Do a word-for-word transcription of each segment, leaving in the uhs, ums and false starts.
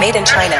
Made in China.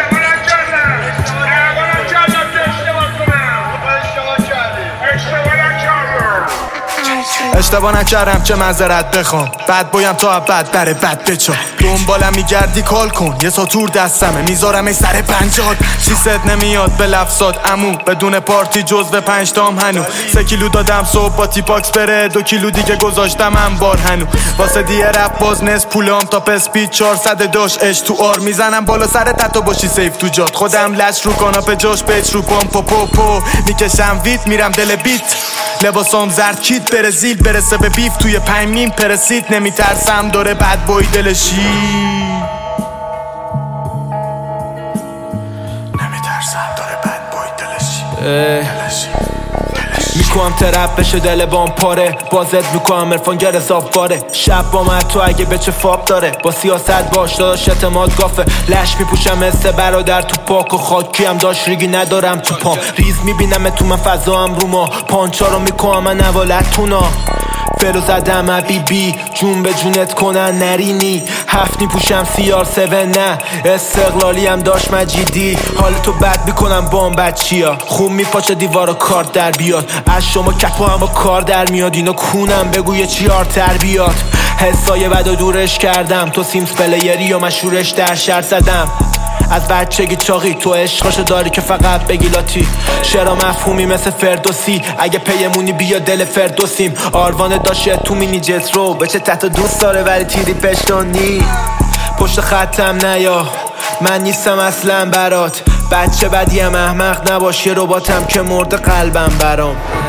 اشتباه نکردم چه معذرت بخوام، بد بایم تا بد بره بد بچا. دنبالم میگردی کال کن، یه ساتور دستمه میذارم ای سر پنجات. سیست نمیاد به لفظات امو، بدون پارتی جز به پنج تام هنو. سه کیلو دادم صبح با تیپاکس بره، دو کیلو دیگه گذاشتم انبار هنو. واسه دیه رپ باز نس پولام تا پسپید چهارصد داشت اش تو آر. میزنم بالا سر تتو باشی سیف تو جات، خودم لش رو کاناپه جاش پیچ رو پام پا پا پا. میکشم ویت میرم دل بیت، لباسام زرد کیت برزیل برسه به بیف توی پنج میم پرسید. نمیترسم داره بد بوی دلشی، نمیترسم داره بد بوی دلشی. میکنم ترپ بشه دل بام پاره، بازت میکنم عرفان گر اضاف باره. شب با من تو اگه بچه فاب داره، با سیاست باش داشت اعتماد گافه. لش میپوشم مثل برادر تو پاک و خاکی هم داشت ریگی ندارم تو پام. ریز میبینم تو من فضا هم رو ما، پانچا رو میکنم من نوالت تونا. فلو زدم حبیبی جون به جونت کنن نرینی. هفت میپوشم سیار سون نه استقلالی هم داشت مجیدی. حال تو بد میکنم با هم بچی ها، خوب میپاچه دیوارا کارت در بیاد. از شما کپا هم با کار در میاد، اینو کونم بگویه چی آرتر بیاد. حسای بد و دورش کردم، تو سیمز پلیری و مشهورش در شهر زدم. از بچگی چاقی تو عشقاشو داری که فقط بگی لاتی. شعرا مفهومی مثل فردوسی، اگه پیمونی بیا دل فردوسیم. آروانه داشه تو مینی جت رو بچه تحت دوست داره ولی تیری پشتونی. پشت خطم نیا من نیستم اصلا برات، بچه بدیم احمق نباش. یه رباتم که مرده قلبم برام.